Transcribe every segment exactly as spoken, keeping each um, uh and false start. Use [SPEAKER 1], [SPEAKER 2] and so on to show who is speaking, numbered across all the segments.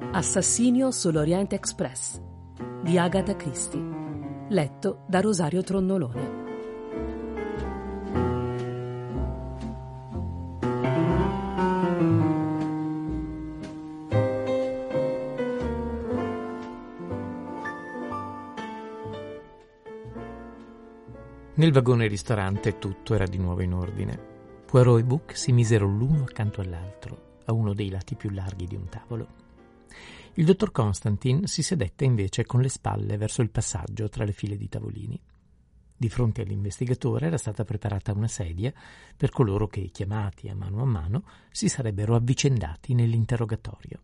[SPEAKER 1] Assassinio sull'Orient Express di Agatha Christie, letto da Rosario Tronnolone.
[SPEAKER 2] Nel vagone ristorante tutto era di nuovo in ordine. Poirot e Buck si misero l'uno accanto all'altro, a uno dei lati più larghi di un tavolo. Il dottor Constantin si sedette invece con le spalle verso il passaggio tra le file di tavolini. Di fronte all'investigatore era stata preparata una sedia per coloro che, chiamati a mano a mano, si sarebbero avvicendati nell'interrogatorio.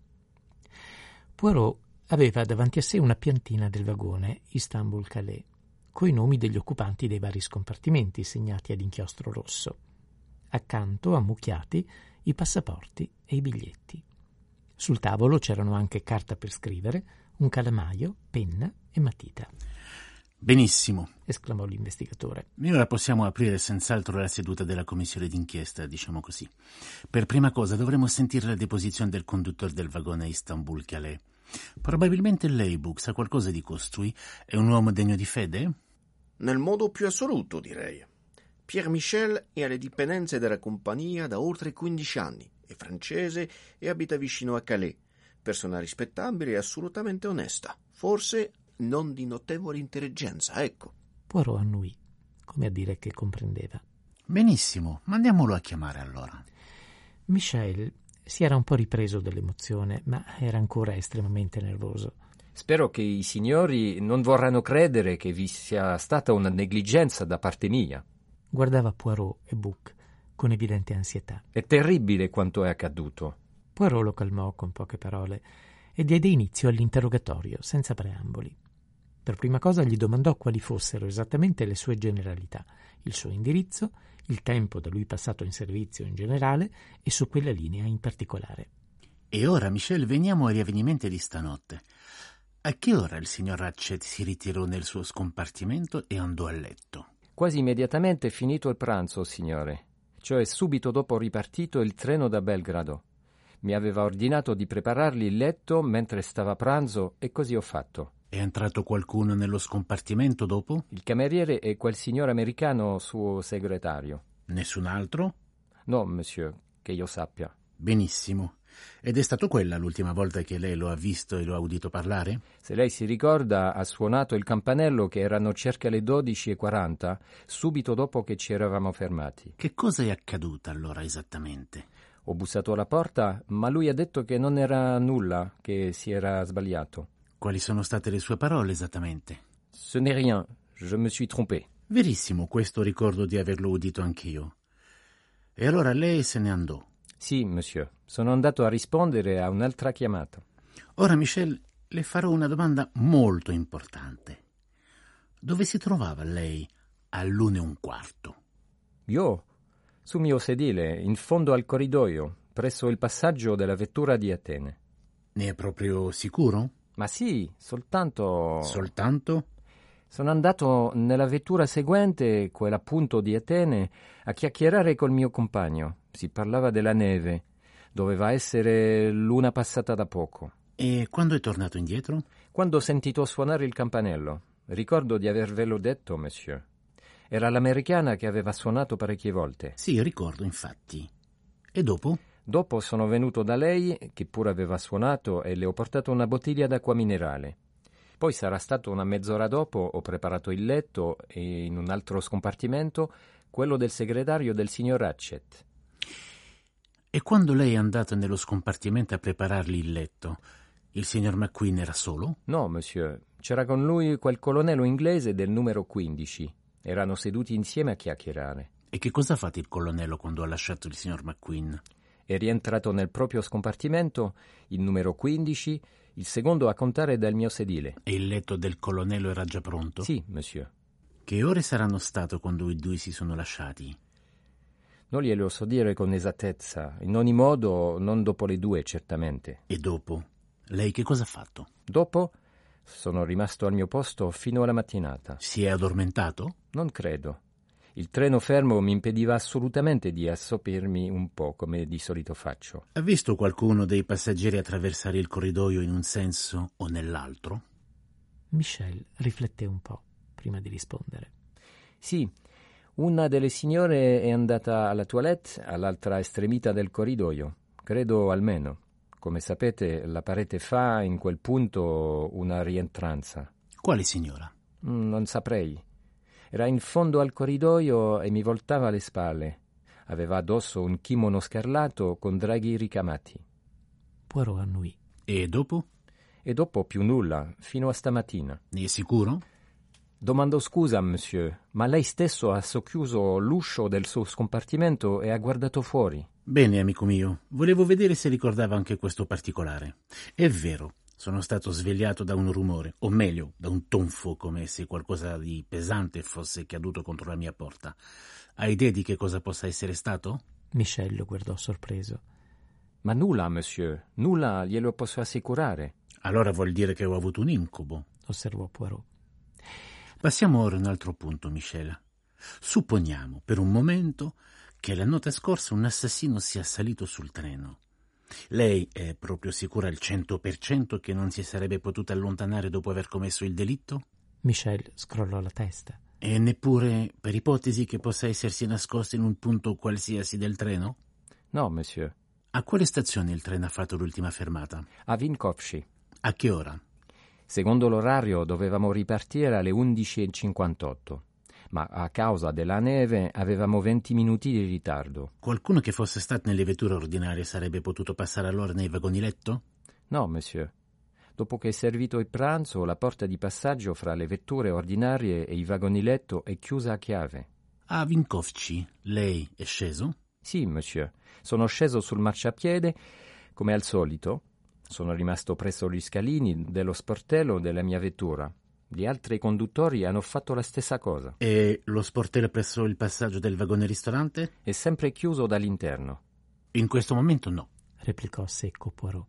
[SPEAKER 2] Poirot aveva davanti a sé una piantina del vagone Istanbul-Calais, coi nomi degli occupanti dei vari scompartimenti segnati ad inchiostro rosso. Accanto, ammucchiati, i passaporti e i biglietti. Sul tavolo c'erano anche carta per scrivere, un calamaio, penna e matita.
[SPEAKER 3] Benissimo,
[SPEAKER 2] esclamò l'investigatore.
[SPEAKER 3] E ora possiamo aprire senz'altro la seduta della commissione d'inchiesta, diciamo così. Per prima cosa dovremo sentire la deposizione del conduttore del vagone Istanbul-Calais. Probabilmente lei, Buck, sa qualcosa di costui? È un uomo degno di fede?
[SPEAKER 4] Nel modo più assoluto, direi. Pierre Michel è alle dipendenze della compagnia da oltre quindici anni, è francese e abita vicino a Calais. Persona rispettabile e assolutamente onesta. Forse non di notevole intelligenza, ecco.
[SPEAKER 2] Poirot annuì, come a dire che comprendeva.
[SPEAKER 3] Benissimo, mandiamolo a chiamare allora.
[SPEAKER 2] Michel si era un po' ripreso dall'emozione, ma era ancora estremamente nervoso.
[SPEAKER 5] Spero che i signori non vorranno credere che vi sia stata una negligenza da parte mia.
[SPEAKER 2] Guardava Poirot e Buck con evidente ansietà.
[SPEAKER 5] È terribile quanto è accaduto.
[SPEAKER 2] Poirot lo calmò con poche parole e diede inizio all'interrogatorio, senza preamboli. Per prima cosa gli domandò quali fossero esattamente le sue generalità, il suo indirizzo, il tempo da lui passato in servizio in generale e su quella linea in particolare.
[SPEAKER 3] E ora, Michel, veniamo ai riavvenimenti di stanotte. A che ora il signor Ratchet si ritirò nel suo scompartimento e andò a letto?
[SPEAKER 5] Quasi immediatamente finito il pranzo, signore. Cioè subito dopo ripartito il treno da Belgrado. Mi aveva ordinato di preparargli il letto mentre stava a pranzo e così ho fatto.
[SPEAKER 3] È entrato qualcuno nello scompartimento dopo?
[SPEAKER 5] Il cameriere e quel signor americano suo segretario.
[SPEAKER 3] Nessun altro?
[SPEAKER 5] No, monsieur, che io sappia.
[SPEAKER 3] Benissimo. Ed è stato quella l'ultima volta che lei lo ha visto e lo ha udito parlare?
[SPEAKER 5] Se lei si ricorda, ha suonato il campanello che erano circa le dodici e quaranta, subito dopo che ci eravamo fermati.
[SPEAKER 3] Che cosa è accaduto allora esattamente?
[SPEAKER 5] Ho bussato alla porta, ma lui ha detto che non era nulla, che si era sbagliato.
[SPEAKER 3] Quali sono state le sue parole esattamente?
[SPEAKER 5] Ce n'est rien, je me suis trompé.
[SPEAKER 3] Verissimo, questo ricordo di averlo udito anch'io. E allora lei se ne andò?
[SPEAKER 5] Sì, monsieur. Sono andato a rispondere a un'altra chiamata.
[SPEAKER 3] Ora, Michel, le farò una domanda molto importante. Dove si trovava lei all'una e un quarto?
[SPEAKER 5] Io? Sul mio sedile, in fondo al corridoio, presso il passaggio della vettura di Atene.
[SPEAKER 3] Ne è proprio sicuro?
[SPEAKER 5] Ma sì, soltanto...
[SPEAKER 3] Soltanto?
[SPEAKER 5] Sono andato nella vettura seguente, quella appunto di Atene, a chiacchierare col mio compagno. Si parlava della neve. Doveva essere l'una passata da poco.
[SPEAKER 3] E quando è tornato indietro?
[SPEAKER 5] Quando ho sentito suonare il campanello. Ricordo di avervelo detto, monsieur. Era l'americana che aveva suonato parecchie volte.
[SPEAKER 3] Sì, ricordo, infatti. E dopo?
[SPEAKER 5] Dopo sono venuto da lei, che pure aveva suonato, e le ho portato una bottiglia d'acqua minerale. Poi sarà stato una mezz'ora dopo, ho preparato il letto e in un altro scompartimento quello del segretario del signor Ratchet.
[SPEAKER 3] E quando lei è andata nello scompartimento a preparargli il letto, il signor McQueen era solo?
[SPEAKER 5] No, monsieur. C'era con lui quel colonnello inglese del numero quindici. Erano seduti insieme a chiacchierare.
[SPEAKER 3] E che cosa ha fatto il colonnello quando ha lasciato il signor McQueen?
[SPEAKER 5] È rientrato nel proprio scompartimento, il numero quindici, il secondo a contare dal mio sedile.
[SPEAKER 3] E il letto del colonnello era già pronto?
[SPEAKER 5] Sì, monsieur.
[SPEAKER 3] Che ore saranno state quando i due si sono lasciati?
[SPEAKER 5] Non glielo so dire con esattezza. In ogni modo, non dopo le due, certamente.
[SPEAKER 3] E dopo? Lei che cosa ha fatto?
[SPEAKER 5] Dopo sono rimasto al mio posto fino alla mattinata.
[SPEAKER 3] Si è addormentato?
[SPEAKER 5] Non credo. Il treno fermo mi impediva assolutamente di assopirmi un po', come di solito faccio.
[SPEAKER 3] Ha visto qualcuno dei passeggeri attraversare il corridoio in un senso o nell'altro?
[SPEAKER 2] Michel rifletté un po' prima di rispondere.
[SPEAKER 5] Sì, una delle signore è andata alla toilette all'altra estremità del corridoio, credo almeno. Come sapete, la parete fa in quel punto una rientranza.
[SPEAKER 3] Quale signora?
[SPEAKER 5] Mm, non saprei. Era in fondo al corridoio e mi voltava le spalle. Aveva addosso un kimono scarlato con draghi ricamati.
[SPEAKER 2] Poirot annuì.
[SPEAKER 3] E dopo?
[SPEAKER 5] E dopo più nulla, fino a stamattina.
[SPEAKER 3] Ne è sicuro?
[SPEAKER 5] Domando scusa, monsieur, ma lei stesso ha socchiuso l'uscio del suo scompartimento e ha guardato fuori.
[SPEAKER 3] Bene, amico mio. Volevo vedere se ricordava anche questo particolare. È vero. Sono stato svegliato da un rumore, o meglio, da un tonfo, come se qualcosa di pesante fosse caduto contro la mia porta. Hai idea di che cosa possa essere stato?
[SPEAKER 2] Michel lo guardò sorpreso.
[SPEAKER 5] Ma nulla, monsieur, nulla, glielo posso assicurare.
[SPEAKER 3] Allora vuol dire che ho avuto un incubo,
[SPEAKER 2] osservò Poirot.
[SPEAKER 3] Passiamo ora a un altro punto, Michel. Supponiamo, per un momento, che la notte scorsa un assassino sia salito sul treno. Lei è proprio sicura al cento per cento che non si sarebbe potuta allontanare dopo aver commesso il delitto?
[SPEAKER 2] Michel scrollò la testa.
[SPEAKER 3] E neppure per ipotesi che possa essersi nascosto in un punto qualsiasi del treno?
[SPEAKER 5] No, monsieur.
[SPEAKER 3] A quale stazione il treno ha fatto l'ultima fermata?
[SPEAKER 5] A Vinkovci.
[SPEAKER 3] A che ora?
[SPEAKER 5] Secondo l'orario dovevamo ripartire alle undici e cinquantotto, ma a causa della neve avevamo venti minuti di ritardo.
[SPEAKER 3] Qualcuno che fosse stato nelle vetture ordinarie sarebbe potuto passare allora nei vagoni letto?
[SPEAKER 5] No, monsieur. Dopo che è servito il pranzo, la porta di passaggio fra le vetture ordinarie e i vagoni letto è chiusa a chiave.
[SPEAKER 3] A Vinkovci lei è sceso?
[SPEAKER 5] Sì, monsieur. Sono sceso sul marciapiede, come al solito. Sono rimasto presso gli scalini dello sportello della mia vettura. Gli altri conduttori hanno fatto la stessa cosa.
[SPEAKER 3] E lo sportello presso il passaggio del vagone ristorante?
[SPEAKER 5] È sempre chiuso dall'interno.
[SPEAKER 3] In questo momento no,
[SPEAKER 2] replicò secco Poirot.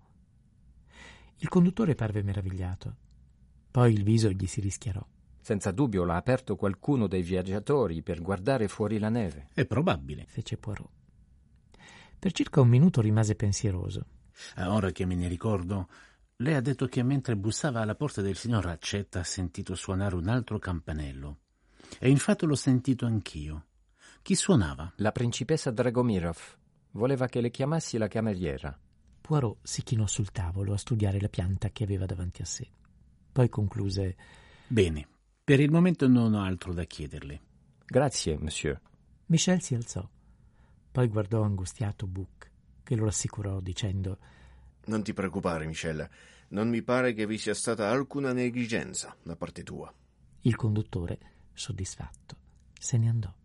[SPEAKER 2] Il conduttore parve meravigliato. Poi il viso gli si rischiarò.
[SPEAKER 5] Senza dubbio l'ha aperto qualcuno dei viaggiatori per guardare fuori la neve.
[SPEAKER 3] È probabile,
[SPEAKER 2] fece Poirot. Per circa un minuto rimase pensieroso.
[SPEAKER 3] Ah, ora che me ne ricordo, lei ha detto che mentre bussava alla porta del signor Ratchet ha sentito suonare un altro campanello. E infatti l'ho sentito anch'io. Chi suonava?
[SPEAKER 5] La principessa Dragomirov. Voleva che le chiamassi la cameriera.
[SPEAKER 2] Poirot si chinò sul tavolo a studiare la pianta che aveva davanti a sé. Poi concluse:
[SPEAKER 3] Bene, per il momento non ho altro da chiederle.
[SPEAKER 5] Grazie, monsieur.
[SPEAKER 2] Michel si alzò. Poi guardò angustiato Buck, che lo rassicurò dicendo:
[SPEAKER 4] Non ti preoccupare, Michel. Non mi pare che vi sia stata alcuna negligenza da parte tua.
[SPEAKER 2] Il conduttore, soddisfatto, se ne andò.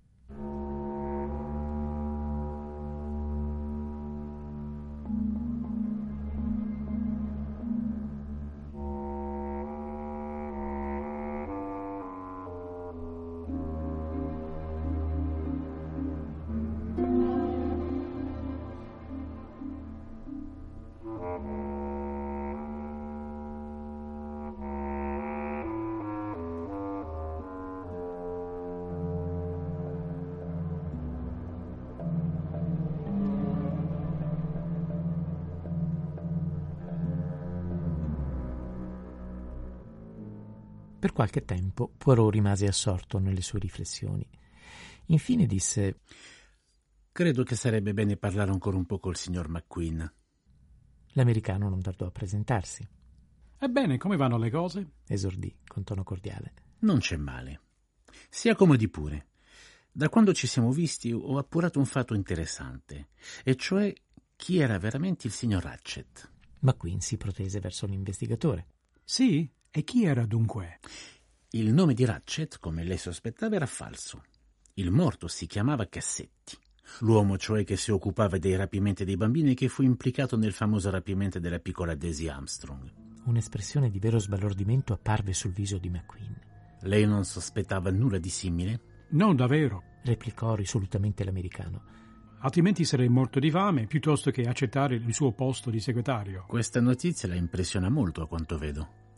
[SPEAKER 2] Per qualche tempo Poirot rimase assorto nelle sue riflessioni. Infine disse:
[SPEAKER 3] Credo che sarebbe bene parlare ancora un po' col signor McQueen.
[SPEAKER 2] L'americano non tardò a presentarsi.
[SPEAKER 6] Ebbene, come vanno le cose?
[SPEAKER 2] Esordì con tono cordiale.
[SPEAKER 3] Non c'è male. Si accomodi pure. Da quando ci siamo visti ho appurato un fatto interessante, e cioè chi era veramente il signor Ratchet.
[SPEAKER 2] McQueen si protese verso l'investigatore.
[SPEAKER 6] Sì? E chi era dunque?
[SPEAKER 3] Il nome di Ratchet, come lei sospettava, era falso. Il morto si chiamava Cassetti. L'uomo, cioè, che si occupava dei rapimenti dei bambini e che fu implicato nel famoso rapimento della piccola Daisy Armstrong.
[SPEAKER 2] Un'espressione di vero sbalordimento apparve sul viso di McQueen.
[SPEAKER 3] Lei non sospettava nulla di simile?
[SPEAKER 6] Non davvero,
[SPEAKER 2] replicò risolutamente l'americano.
[SPEAKER 6] Altrimenti sarei morto di fame piuttosto che accettare il suo posto di segretario.
[SPEAKER 3] Questa notizia la impressiona molto, a quanto vedo.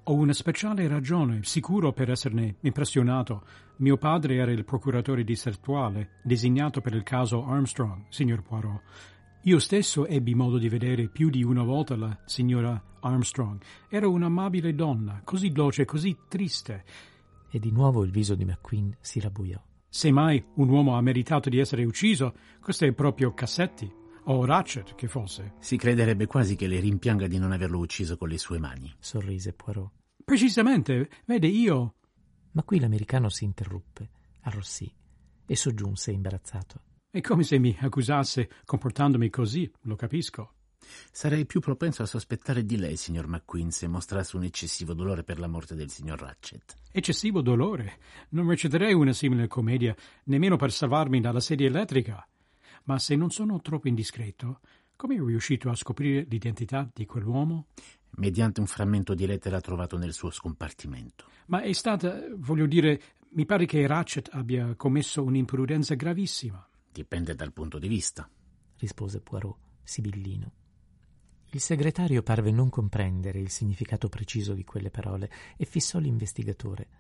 [SPEAKER 6] Ho una speciale ragione, sicuro per esserne impressionato. Mio padre era il procuratore distrettuale, designato per il caso Armstrong, signor Poirot. Io stesso ebbi modo di vedere più di una volta la signora Armstrong. Era un'amabile donna, così dolce, così triste.
[SPEAKER 2] E di nuovo il viso di McQueen si rabbuiò.
[SPEAKER 6] Se mai un uomo ha meritato di essere ucciso, questo è proprio Cassetti, o Ratchet che fosse.
[SPEAKER 3] Si crederebbe quasi che le rimpianga di non averlo ucciso con le sue mani.
[SPEAKER 2] Sorrise Poirot.
[SPEAKER 6] Precisamente, vede, io...
[SPEAKER 2] Ma qui l'americano si interruppe, arrossì e soggiunse imbarazzato.
[SPEAKER 6] È come se mi accusasse comportandomi così, lo capisco.
[SPEAKER 3] Sarei più propenso a sospettare di lei, signor McQueen, se mostrasse un eccessivo dolore per la morte del signor Ratchet.
[SPEAKER 6] Eccessivo dolore? Non reciterei una simile commedia, nemmeno per salvarmi dalla sedia elettrica. Ma se non sono troppo indiscreto, come è riuscito a scoprire l'identità di quell'uomo?
[SPEAKER 3] Mediante un frammento di lettera trovato nel suo scompartimento.
[SPEAKER 6] Ma è stata, voglio dire, mi pare che Ratchet abbia commesso un'imprudenza gravissima.
[SPEAKER 3] Dipende dal punto di vista,
[SPEAKER 2] rispose Poirot, sibillino. Il segretario parve non comprendere il significato preciso di quelle parole e fissò l'investigatore.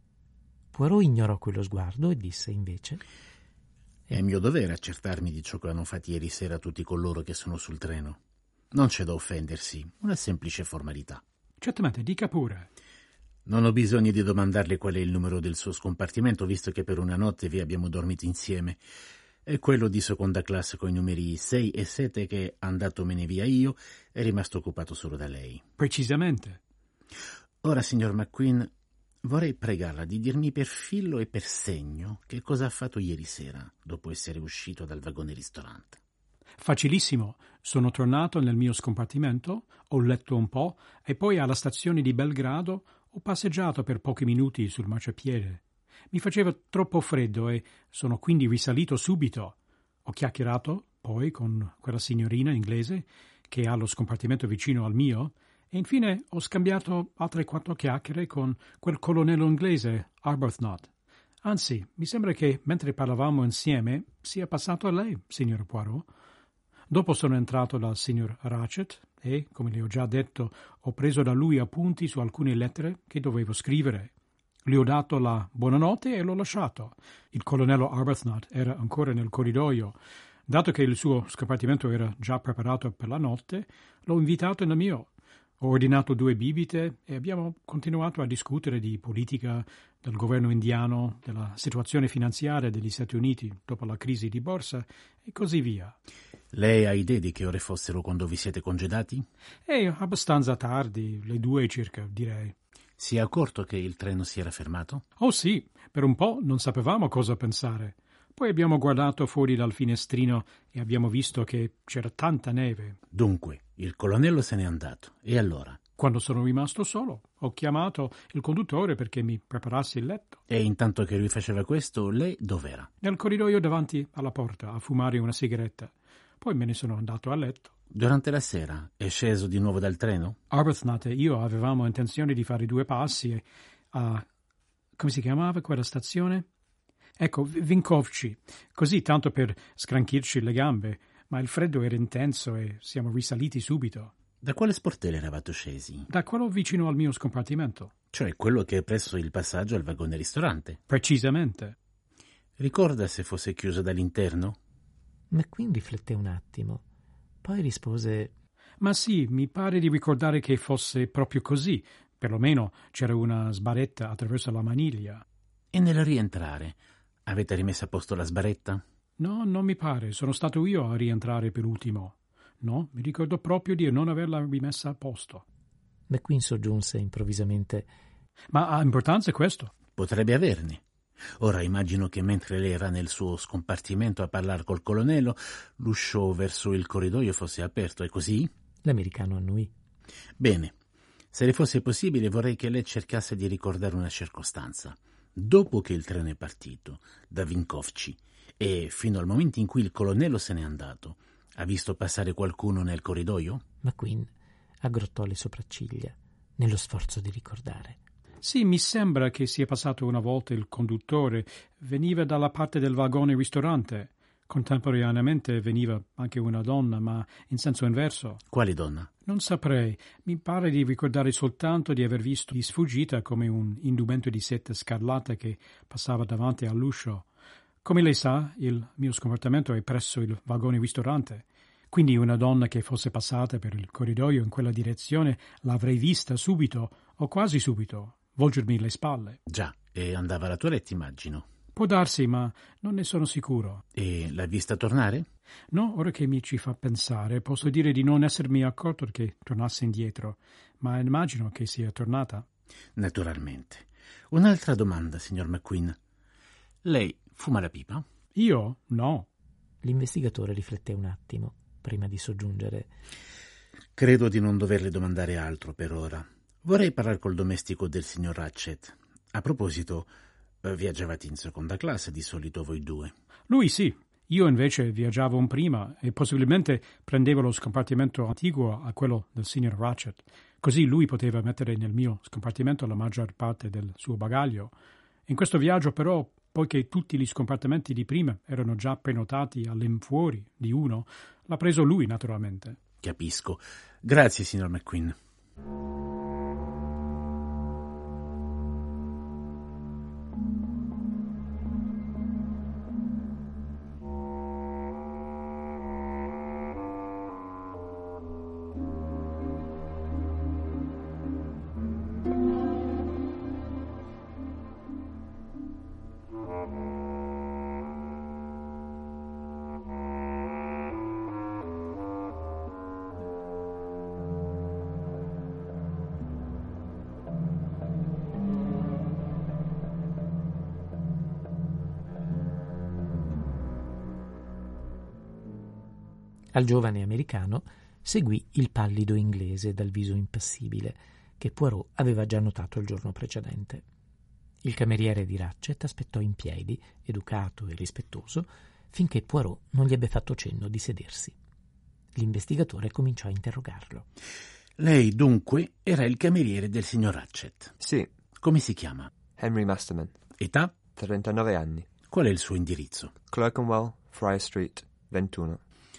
[SPEAKER 2] Poirot ignorò quello sguardo e disse invece:
[SPEAKER 3] È mio dovere accertarmi di ciò che hanno fatto ieri sera tutti coloro che sono sul treno. Non c'è da offendersi, una semplice formalità.
[SPEAKER 6] Certamente, dica pure.
[SPEAKER 3] Non ho bisogno di domandarle qual è il numero del suo scompartimento, visto che per una notte vi abbiamo dormito insieme. È quello di seconda classe con i numeri sei e sette che, andatomene via io, è rimasto occupato solo da lei.
[SPEAKER 6] Precisamente.
[SPEAKER 3] Ora, signor McQueen, vorrei pregarla di dirmi per filo e per segno che cosa ha fatto ieri sera, dopo essere uscito dal vagone ristorante.
[SPEAKER 6] Facilissimo. Sono tornato nel mio scompartimento, ho letto un po' e poi alla stazione di Belgrado ho passeggiato per pochi minuti sul marciapiede. Mi faceva troppo freddo e sono quindi risalito subito. Ho chiacchierato poi con quella signorina inglese che ha lo scompartimento vicino al mio e infine ho scambiato altre quattro chiacchiere con quel colonnello inglese, Arbuthnot. Anzi, mi sembra che mentre parlavamo insieme sia passato a lei, signor Poirot. Dopo sono entrato dal signor Ratchet e, come le ho già detto, ho preso da lui appunti su alcune lettere che dovevo scrivere. Gli ho dato la buonanotte e l'ho lasciato. Il colonnello Arbuthnot era ancora nel corridoio. Dato che il suo scompartimento era già preparato per la notte, l'ho invitato nel mio. Ho ordinato due bibite e abbiamo continuato a discutere di politica, del governo indiano, della situazione finanziaria degli Stati Uniti dopo la crisi di borsa e così via.
[SPEAKER 3] Lei ha idea di che ore fossero quando vi siete congedati?
[SPEAKER 6] È abbastanza tardi, le due circa, direi.
[SPEAKER 3] Si è accorto che il treno si era fermato?
[SPEAKER 6] Oh sì, per un po' non sapevamo cosa pensare. Poi abbiamo guardato fuori dal finestrino e abbiamo visto che c'era tanta neve.
[SPEAKER 3] Dunque, il colonnello se n'è andato. E allora?
[SPEAKER 6] Quando sono rimasto solo, ho chiamato il conduttore perché mi preparassi il letto.
[SPEAKER 3] E intanto che lui faceva questo, lei dov'era?
[SPEAKER 6] Nel corridoio davanti alla porta, a fumare una sigaretta. Poi me ne sono andato a letto.
[SPEAKER 3] Durante la sera è sceso di nuovo dal treno?
[SPEAKER 6] Arbuthnot e io avevamo intenzione di fare due passi a... come si chiamava quella stazione? Ecco, Vinkovci, così tanto per scranchirci le gambe, ma il freddo era intenso e siamo risaliti subito.
[SPEAKER 3] Da quale sportello eravate scesi?
[SPEAKER 6] Da quello vicino al mio scompartimento.
[SPEAKER 3] Cioè quello che è presso il passaggio al vagone ristorante?
[SPEAKER 6] Precisamente.
[SPEAKER 3] Ricorda se fosse chiuso dall'interno?
[SPEAKER 2] McQueen rifletté un attimo, poi rispose:
[SPEAKER 6] Ma sì, mi pare di ricordare che fosse proprio così. Perlomeno c'era una sbarretta attraverso la maniglia.
[SPEAKER 3] E nel rientrare, avete rimesso a posto la sbarretta?
[SPEAKER 6] No, non mi pare. Sono stato io a rientrare per ultimo. No, mi ricordo proprio di non averla rimessa a posto.
[SPEAKER 2] McQueen soggiunse improvvisamente:
[SPEAKER 6] Ma ha importanza questo?
[SPEAKER 3] Potrebbe averne. Ora immagino che mentre lei era nel suo scompartimento a parlare col colonnello, l'uscio verso il corridoio fosse aperto, è così?
[SPEAKER 2] L'americano annuì.
[SPEAKER 3] Bene. Se le fosse possibile, vorrei che lei cercasse di ricordare una circostanza. Dopo che il treno è partito da Vinkovci e fino al momento in cui il colonnello se n'è andato, ha visto passare qualcuno nel corridoio?
[SPEAKER 2] McQueen aggrottò le sopracciglia nello sforzo di ricordare.
[SPEAKER 6] Sì, mi sembra che sia passato una volta il conduttore. Veniva dalla parte del vagone ristorante. Contemporaneamente veniva anche una donna, ma in senso inverso.
[SPEAKER 3] Quale donna?
[SPEAKER 6] Non saprei. Mi pare di ricordare soltanto di aver visto di sfuggita come un indumento di seta scarlatta che passava davanti all'uscio. Come lei sa, il mio scompartimento è presso il vagone ristorante. Quindi una donna che fosse passata per il corridoio in quella direzione l'avrei vista subito, o quasi subito, volgermi le spalle.
[SPEAKER 3] Già, e andava alla toilette, immagino.
[SPEAKER 6] Può darsi, ma non ne sono sicuro.
[SPEAKER 3] E l'ha vista tornare?
[SPEAKER 6] No, ora che mi ci fa pensare, posso dire di non essermi accorto che tornasse indietro, ma immagino che sia tornata.
[SPEAKER 3] Naturalmente. Un'altra domanda, signor McQueen. Lei fuma la pipa?
[SPEAKER 6] Io? No.
[SPEAKER 2] L'investigatore rifletté un attimo, prima di soggiungere.
[SPEAKER 3] Credo di non doverle domandare altro per ora. Vorrei parlare col domestico del signor Ratchet. A proposito, viaggiavate in seconda classe di solito voi due?
[SPEAKER 6] Lui sì. Io invece viaggiavo in prima e possibilmente prendevo lo scompartimento attiguo a quello del signor Ratchet. Così lui poteva mettere nel mio scompartimento la maggior parte del suo bagaglio. In questo viaggio però, poiché tutti gli scompartimenti di prima erano già prenotati all'infuori di uno, l'ha preso lui naturalmente.
[SPEAKER 3] Capisco. Grazie, signor McQueen.
[SPEAKER 2] Al giovane americano seguì il pallido inglese dal viso impassibile, che Poirot aveva già notato il giorno precedente. Il cameriere di Ratchet aspettò in piedi, educato e rispettoso, finché Poirot non gli ebbe fatto cenno di sedersi. L'investigatore cominciò a interrogarlo.
[SPEAKER 3] Lei, dunque, era il cameriere del signor Ratchet?
[SPEAKER 7] Sì.
[SPEAKER 3] Come si chiama?
[SPEAKER 7] Henry Masterman.
[SPEAKER 3] Età?
[SPEAKER 7] trentanove anni.
[SPEAKER 3] Qual è il suo indirizzo?
[SPEAKER 7] Clerkenwell, Friar Street, ventuno.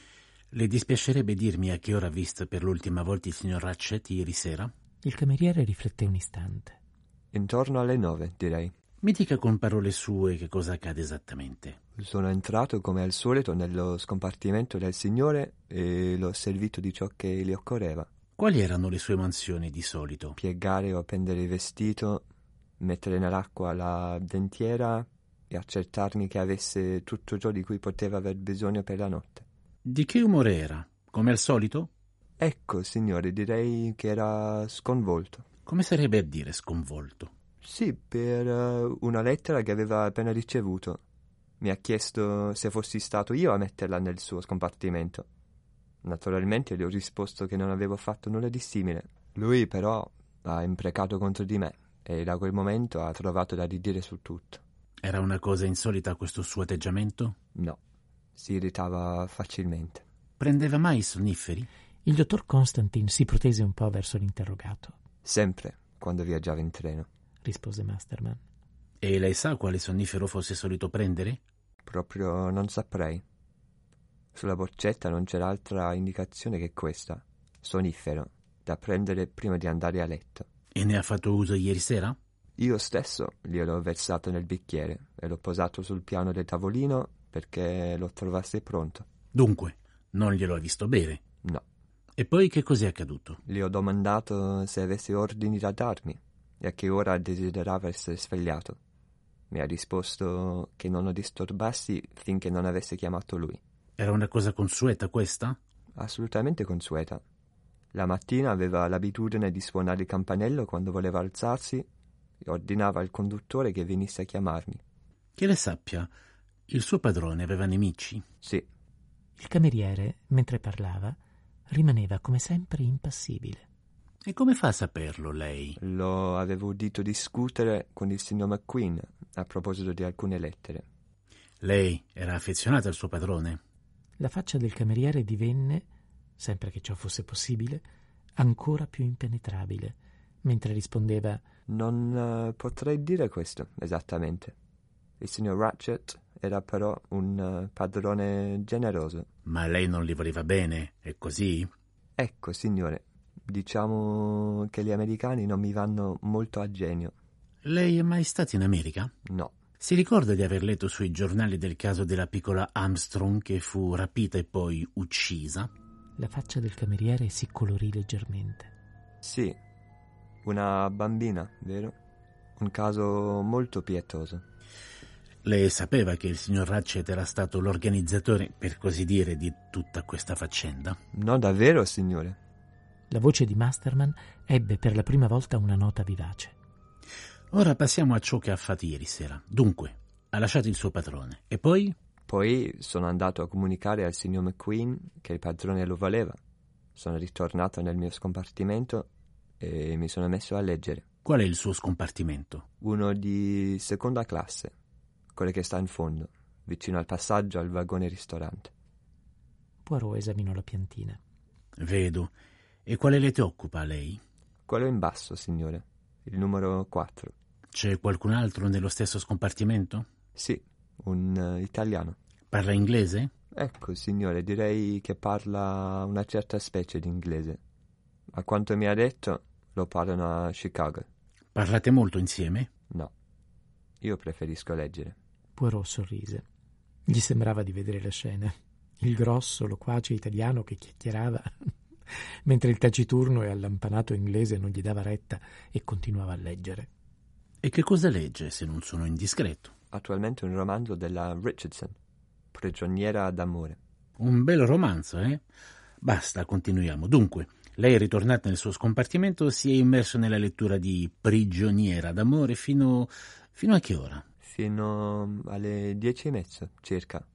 [SPEAKER 3] Le dispiacerebbe dirmi a che ora ha visto per l'ultima volta il signor Ratchet ieri sera?
[SPEAKER 2] Il cameriere rifletté un istante.
[SPEAKER 7] Intorno alle nove, direi.
[SPEAKER 3] Mi dica con parole sue che cosa accade esattamente.
[SPEAKER 7] Sono entrato come al solito nello scompartimento del signore e l'ho servito di ciò che gli occorreva.
[SPEAKER 3] Quali erano le sue mansioni di solito?
[SPEAKER 7] Piegare o appendere il vestito, mettere nell'acqua la dentiera e accertarmi che avesse tutto ciò di cui poteva aver bisogno per la notte.
[SPEAKER 3] Di che umore era? Come al solito?
[SPEAKER 7] Ecco, signore, direi che era sconvolto.
[SPEAKER 3] Come sarebbe a dire sconvolto?
[SPEAKER 7] Sì, per uh, una lettera che aveva appena ricevuto. Mi ha chiesto se fossi stato io a metterla nel suo scompartimento. Naturalmente gli ho risposto che non avevo fatto nulla di simile. Lui però ha imprecato contro di me e da quel momento ha trovato da ridire su tutto.
[SPEAKER 3] Era una cosa insolita questo suo atteggiamento?
[SPEAKER 7] No. Si irritava facilmente.
[SPEAKER 3] Prendeva mai i sonniferi?
[SPEAKER 2] Il dottor Constantin si protese un po' verso l'interrogato.
[SPEAKER 7] Sempre, quando viaggiava in treno,
[SPEAKER 2] rispose Masterman.
[SPEAKER 3] E lei sa quale sonnifero fosse solito prendere?
[SPEAKER 7] Proprio non saprei. Sulla boccetta non c'era altra indicazione che questa, sonnifero, da prendere prima di andare a letto.
[SPEAKER 3] E ne ha fatto uso ieri sera?
[SPEAKER 7] Io stesso gliel'ho versato nel bicchiere e l'ho posato sul piano del tavolino perché lo trovasse pronto.
[SPEAKER 3] Dunque, non glielo ha visto bere?
[SPEAKER 7] No.
[SPEAKER 3] E poi che cos'è accaduto?
[SPEAKER 7] Gli ho domandato se avesse ordini da darmi e a che ora desiderava essere svegliato. Mi ha risposto che non lo disturbassi finché non avesse chiamato lui.
[SPEAKER 3] Era una cosa consueta questa?
[SPEAKER 7] Assolutamente consueta. La mattina aveva l'abitudine di suonare il campanello quando voleva alzarsi e ordinava al conduttore che venisse a chiamarmi.
[SPEAKER 3] Che le sappia, il suo padrone aveva nemici?
[SPEAKER 7] Sì.
[SPEAKER 2] Il cameriere, mentre parlava, rimaneva come sempre impassibile.
[SPEAKER 3] E come fa a saperlo lei?
[SPEAKER 7] Lo avevo udito discutere con il signor McQueen a proposito di alcune lettere.
[SPEAKER 3] Lei era affezionata al suo padrone?
[SPEAKER 2] La faccia del cameriere divenne, sempre che ciò fosse possibile, ancora più impenetrabile, mentre rispondeva:
[SPEAKER 7] Non uh, potrei dire questo esattamente. Il signor Ratchet era però un uh, padrone generoso.
[SPEAKER 3] Ma lei non li voleva bene, è così?
[SPEAKER 7] Ecco, signore, diciamo che gli americani non mi vanno molto a genio.
[SPEAKER 3] Lei è mai stato in America?
[SPEAKER 7] No.
[SPEAKER 3] Si ricorda di aver letto sui giornali del caso della piccola Armstrong che fu rapita e poi uccisa?
[SPEAKER 2] La faccia del cameriere si colorì leggermente.
[SPEAKER 7] Sì, una bambina, vero? Un caso molto pietoso.
[SPEAKER 3] Lei sapeva che il signor Ratchet era stato l'organizzatore, per così dire, di tutta questa faccenda?
[SPEAKER 7] No, davvero, signore.
[SPEAKER 2] La voce di Masterman ebbe per la prima volta una nota vivace.
[SPEAKER 3] Ora passiamo a ciò che ha fatto ieri sera. Dunque, ha lasciato il suo padrone. E poi?
[SPEAKER 7] Poi sono andato a comunicare al signor McQueen che il padrone lo voleva. Sono ritornato nel mio scompartimento e mi sono messo a leggere.
[SPEAKER 3] Qual è il suo scompartimento?
[SPEAKER 7] Uno di seconda classe, quello che sta in fondo, vicino al passaggio al vagone ristorante.
[SPEAKER 2] Poirot esaminò la piantina.
[SPEAKER 3] Vedo. E quale lete occupa lei?
[SPEAKER 7] Quello in basso, signore. Il numero quattro.
[SPEAKER 3] C'è qualcun altro nello stesso scompartimento?
[SPEAKER 7] Sì, un uh, italiano.
[SPEAKER 3] Parla inglese?
[SPEAKER 7] Ecco, signore, direi che parla una certa specie di inglese. A quanto mi ha detto, lo parlano a Chicago.
[SPEAKER 3] Parlate molto insieme?
[SPEAKER 7] No, io preferisco leggere.
[SPEAKER 2] Poirot sorrise. Gli sembrava di vedere la scena. Il grosso, loquace italiano che chiacchierava, mentre il taciturno e allampanato inglese non gli dava retta e continuava a leggere.
[SPEAKER 3] E che cosa legge, se non sono indiscreto?
[SPEAKER 7] Attualmente un romanzo della Richardson, Prigioniera d'amore.
[SPEAKER 3] Un bel romanzo, eh? Basta, continuiamo. Dunque, lei è ritornato nel suo scompartimento, si è immerso nella lettura di Prigioniera d'amore fino... fino a che ora?
[SPEAKER 7] Fino alle dieci e mezzo, circa.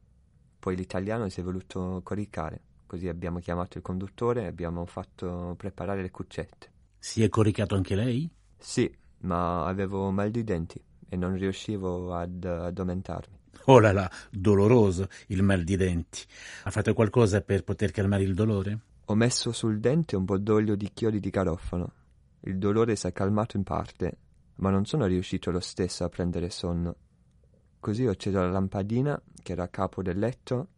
[SPEAKER 7] Poi l'italiano si è voluto coricare, così abbiamo chiamato il conduttore e abbiamo fatto preparare le cuccette.
[SPEAKER 3] Si è coricato anche lei?
[SPEAKER 7] Sì, ma avevo mal di denti e non riuscivo ad addormentarmi.
[SPEAKER 3] Oh là là, doloroso il mal di denti. Ha fatto qualcosa per poter calmare il dolore?
[SPEAKER 7] Ho messo sul dente un po' d'olio di chiodi di garofano. Il dolore si è calmato in parte, ma non sono riuscito lo stesso a prendere sonno. Così ho acceso la lampadina che era a capo del letto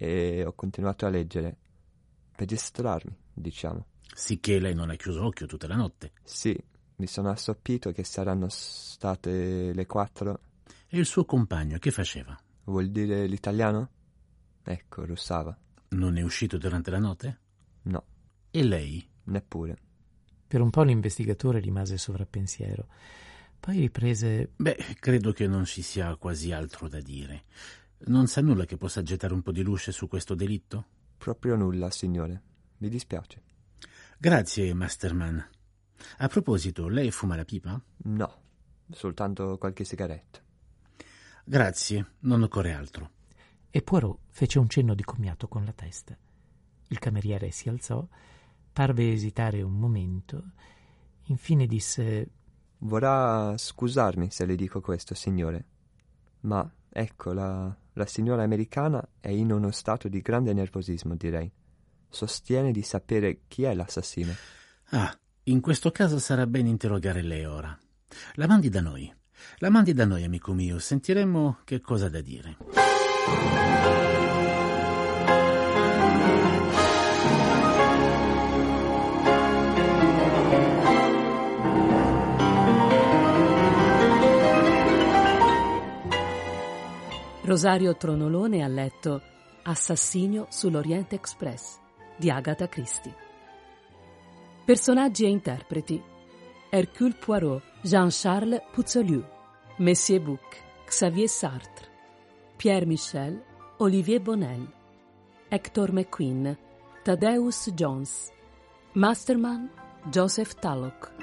[SPEAKER 7] e ho continuato a leggere, per distrarmi, diciamo.
[SPEAKER 3] Sicché lei non ha chiuso occhio tutta la notte?
[SPEAKER 7] Sì, mi sono assopito che saranno state le quattro.
[SPEAKER 3] E il suo compagno che faceva?
[SPEAKER 7] Vuol dire l'italiano? Ecco, russava.
[SPEAKER 3] Non è uscito durante la notte?
[SPEAKER 7] No.
[SPEAKER 3] E lei?
[SPEAKER 7] Neppure.
[SPEAKER 2] Per un po' l'investigatore rimase sovrappensiero. Poi riprese...
[SPEAKER 3] Beh, credo che non ci sia quasi altro da dire. Non sa nulla che possa gettare un po' di luce su questo delitto?
[SPEAKER 7] Proprio nulla, signore. Mi dispiace.
[SPEAKER 3] Grazie, Masterman. A proposito, lei fuma la pipa?
[SPEAKER 7] No, soltanto qualche sigaretta.
[SPEAKER 3] Grazie, non occorre altro.
[SPEAKER 2] E Poirot fece un cenno di commiato con la testa. Il cameriere si alzò, parve esitare un momento, infine disse:
[SPEAKER 7] Vorrà scusarmi se le dico questo, signore, ma ecco, la, la signora americana è in uno stato di grande nervosismo, direi. Sostiene di sapere chi è l'assassino.
[SPEAKER 3] Ah, in questo caso sarà bene interrogare lei ora. La mandi da noi. La mandi da noi, amico mio. Sentiremo che cosa ha da dire.
[SPEAKER 1] Rosario Tronolone ha letto Assassinio sull'Orient Express di Agatha Christie. Personaggi e interpreti: Hercule Poirot, Jean-Charles Puzzolieu, Monsieur Bouc, Xavier Sartre, Pierre Michel, Olivier Bonnel, Hector McQueen, Thaddeus Jones, Masterman, Joseph Tulloch.